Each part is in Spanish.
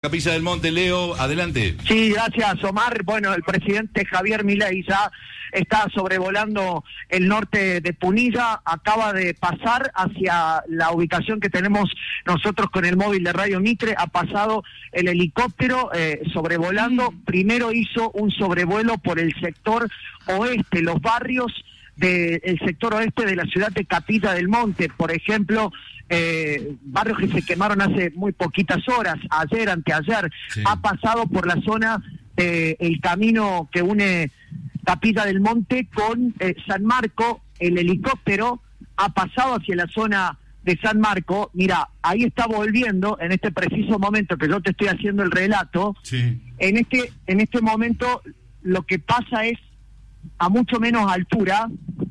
Capilla del Monte, Leo, adelante. Sí, gracias, Omar. Bueno, el presidente Javier Milei ya está sobrevolando el norte de Punilla, acaba de pasar hacia la ubicación que tenemos nosotros con el móvil de Radio Mitre, ha pasado el helicóptero sobrevolando, primero hizo un sobrevuelo por el sector oeste, los barrios del sector oeste de la ciudad de Capilla del Monte, por ejemplo, barrios que se quemaron hace muy poquitas horas, ayer, anteayer, sí. Ha pasado por la zona el camino que une Capilla del Monte con San Marco, el helicóptero ha pasado hacia la zona de San Marco, mira, ahí está volviendo en este preciso momento que yo te estoy haciendo el relato, sí. En este momento lo que pasa es a mucho menos altura,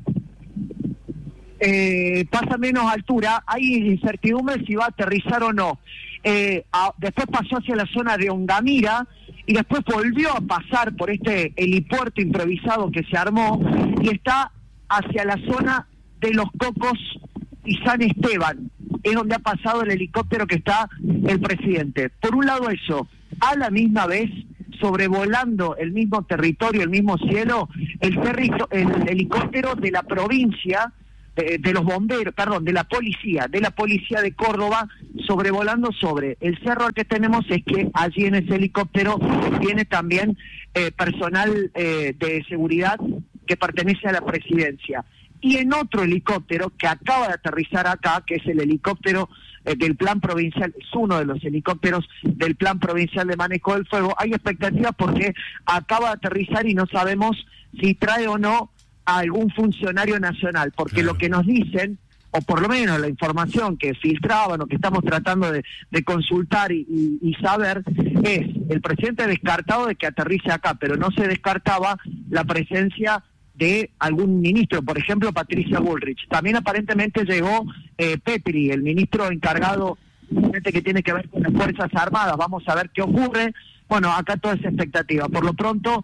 pasa menos altura, hay incertidumbre si va a aterrizar o no. Después pasó hacia la zona de Ongamira y después volvió a pasar por este helipuerto improvisado que se armó y está hacia la zona de Los Cocos y San Esteban, es donde ha pasado el helicóptero que está el presidente. Por un lado eso, a la misma vez, sobrevolando el mismo territorio, el mismo cielo, el helicóptero de la provincia, de los bomberos, perdón, de la policía de Córdoba, sobrevolando sobre el cerro que tenemos. Es que allí en ese helicóptero viene también personal de seguridad que pertenece a la presidencia. Y en otro helicóptero que acaba de aterrizar acá, que es el helicóptero del Plan Provincial, es uno de los helicópteros del Plan Provincial de Manejo del Fuego, hay expectativas porque acaba de aterrizar y no sabemos si trae o no a algún funcionario nacional, porque claro, lo que nos dicen, o por lo menos la información que filtraban o que estamos tratando de consultar y saber, es el presidente descartado de que aterrice acá, pero no se descartaba la presencia de algún ministro, por ejemplo Patricia Bullrich. También aparentemente llegó Petri, el ministro encargado que tiene que ver con las Fuerzas Armadas. Vamos a ver qué ocurre. Bueno, acá toda esa expectativa. Por lo pronto,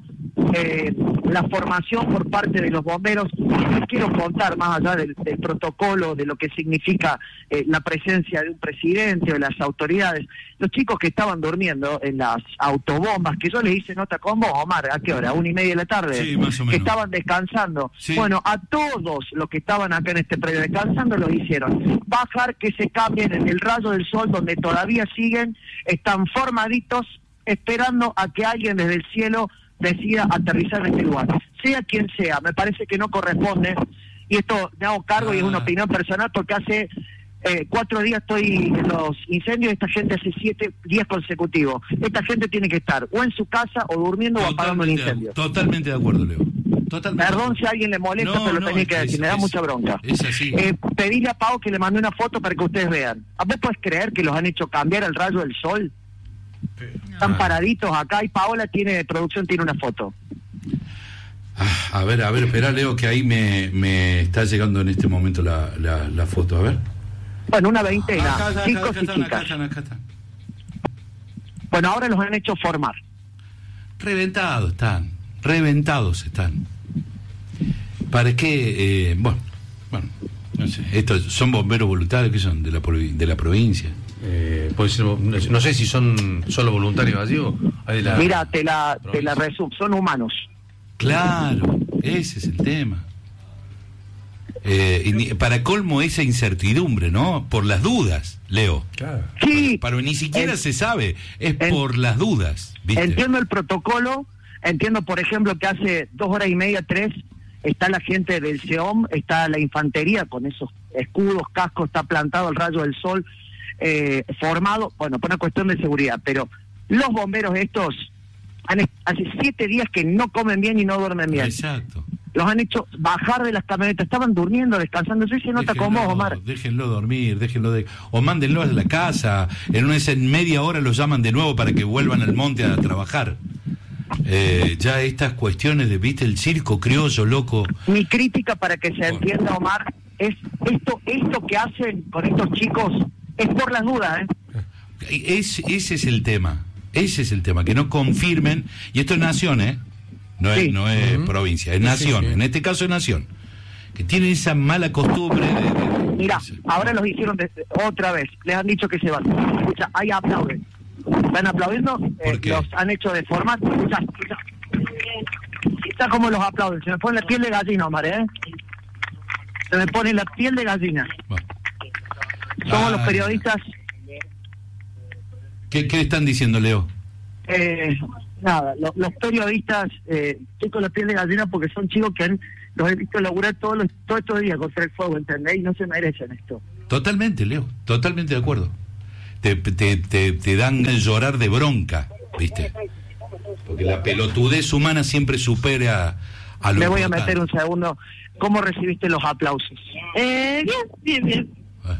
la formación por parte de los bomberos, no quiero contar más allá del protocolo, de lo que significa la presencia de un presidente o de las autoridades. Los chicos que estaban durmiendo en las autobombas, que yo les hice nota con vos, Omar, ¿a qué hora? 1:30 de la tarde. Sí, más o menos. Que estaban descansando. Sí. Bueno, a todos los que estaban acá en este predio descansando los hicieron bajar, que se cambien en el rayo del sol, donde todavía siguen, están formaditos, esperando a que alguien desde el cielo decida aterrizar en este lugar. Sea quien sea, me parece que no corresponde, y esto me hago cargo y es una opinión personal, porque hace 4 días estoy en los incendios, esta gente hace 7 días consecutivos. Esta gente tiene que estar o en su casa o durmiendo o apagando el incendio. Totalmente de acuerdo, Leo. Totalmente. Perdón si a alguien le molesta, pero lo tenía que decir, me da mucha bronca. Es así. Pedile a Pau que le mandé una foto para que ustedes vean. ¿A vos podés creer que los han hecho cambiar el rayo del sol? Están paraditos acá y Paola producción tiene una foto. A ver, espera, Leo, que ahí me está llegando en este momento la foto, a ver. Bueno, una veintena, chicos y chicas. Acá están. Bueno, ahora los han hecho formar. Reventados están. ¿Para qué? Bueno, no sé, estos son bomberos voluntarios, que son de la provincia. Pues no sé si son solo voluntarios allí o hay de la... Mira, te la resumo, son humanos. Claro, ese es el tema. Y para colmo esa incertidumbre, ¿no? Por las dudas, Leo. Claro. Sí. Pero ni siquiera se sabe, es por las dudas, ¿viste? Entiendo el protocolo, entiendo, por ejemplo, que hace 2 horas y media, 3, está la gente del SEOM, está la infantería con esos escudos, cascos, está plantado el rayo del sol, formado, bueno, por una cuestión de seguridad, pero los bomberos estos hace 7 días que no comen bien y no duermen bien. Exacto. Los han hecho bajar de las camionetas, estaban durmiendo, descansando. Eso se nota con vos, Omar. Déjenlo dormir, o mándenlo a la casa, en media hora los llaman de nuevo para que vuelvan al monte a trabajar. Ya estas cuestiones de, viste, el circo criollo, loco. Mi crítica, para que se entienda, Omar, es esto que hacen con estos chicos es por las dudas, Ese es el tema, que no confirmen, y esto es nación, no es provincia, es nación, en este caso es nación, que tienen esa mala costumbre de... Mira, ahora los hicieron otra vez, les han dicho que se van. Escucha, ahí aplauden. ¿Están aplaudiendo? ¿Por qué? Los han hecho de forma... Está como los aplauden. Se me pone la piel de gallina, Omar, ¿eh? Se me pone la piel de gallina. Bueno. Somos los periodistas... ¿Qué le están diciendo, Leo? Nada, los periodistas... estoy con la piel de gallina porque son chicos que los he visto laburar todos estos días contra el fuego, ¿entendés? Y no se merecen esto. Totalmente, Leo, totalmente de acuerdo. Te dan el llorar de bronca, ¿viste? Porque la pelotudez humana siempre supera a lo Me voy a importante. meter un segundo. ¿Cómo recibiste los aplausos? Bien.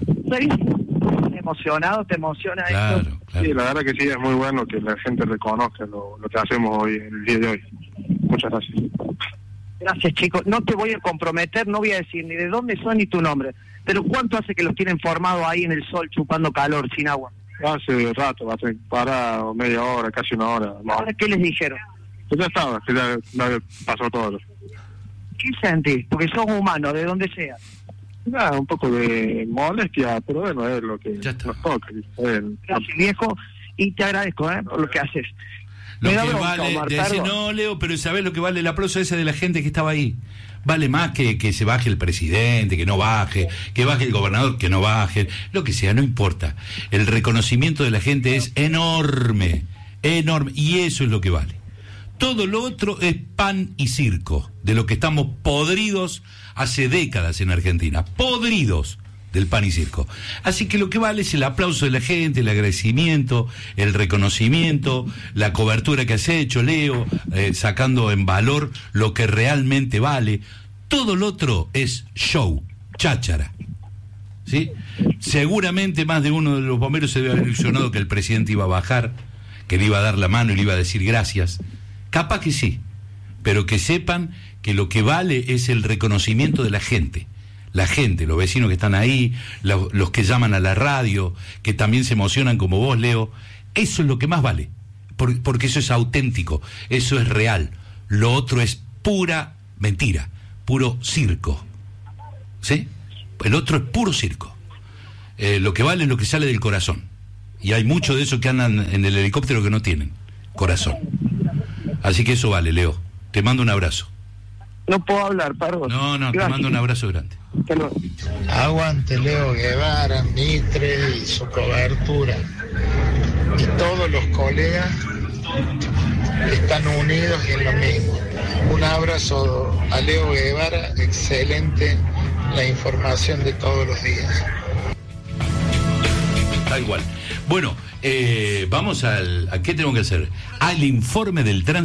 ¿Te emociona Claro, esto? claro. Sí, la verdad que sí, es muy bueno que la gente reconozca lo que hacemos hoy, el día de hoy. Muchas gracias. Gracias, chicos. No te voy a comprometer, no voy a decir ni de dónde son ni tu nombre. Pero ¿cuánto hace que los tienen formados ahí en el sol chupando calor, sin agua? Hace rato, hace para media hora, casi una hora. No. ¿Ahora qué les dijeron? Pues ya estaba, que ya pasó todo. ¿Qué sentís? Porque sos humano, de donde sea. Nada, un poco de molestia, pero bueno, es lo que Ya está. nos toca. Gracias, viejo, y te agradezco por lo que haces. Lo Me da que bronca, vale, Omar, de decir, perdón. no, Leo, pero ¿sabés lo que vale el aplauso ese de la gente que estaba ahí? Vale más que se baje el presidente, que no baje, que baje el gobernador, que no baje, lo que sea, no importa. El reconocimiento de la gente es enorme, y eso es lo que vale. Todo lo otro es pan y circo, de lo que estamos podridos hace décadas en Argentina, podridos del pan y circo. Así que lo que vale es el aplauso de la gente, el agradecimiento, el reconocimiento, la cobertura que has hecho, Leo, sacando en valor lo que realmente vale. Todo lo otro es show, cháchara. ¿Sí? Seguramente más de uno de los bomberos se debe haber ilusionado que el presidente iba a bajar, que le iba a dar la mano y le iba a decir gracias. Capaz que sí, pero que sepan que lo que vale es el reconocimiento de la gente, los vecinos que están ahí, los que llaman a la radio, que también se emocionan como vos, Leo. Eso es lo que más vale, porque eso es auténtico, eso es real. Lo otro es pura mentira, puro circo. ¿Sí? El otro es puro circo. Lo que vale es lo que sale del corazón. Y hay muchos de esos que andan en el helicóptero que no tienen corazón. Así que eso vale, Leo. Te mando un abrazo. No puedo hablar, perdón. No, Gracias. te mando un abrazo grande. Hasta luego. Aguante Leo Guevara, Mitre y su cobertura. Y todos los colegas están unidos en lo mismo. Un abrazo a Leo Guevara, excelente la información de todos los días. Tal igual. Bueno, vamos ¿a qué tengo que hacer? Al informe del tránsito.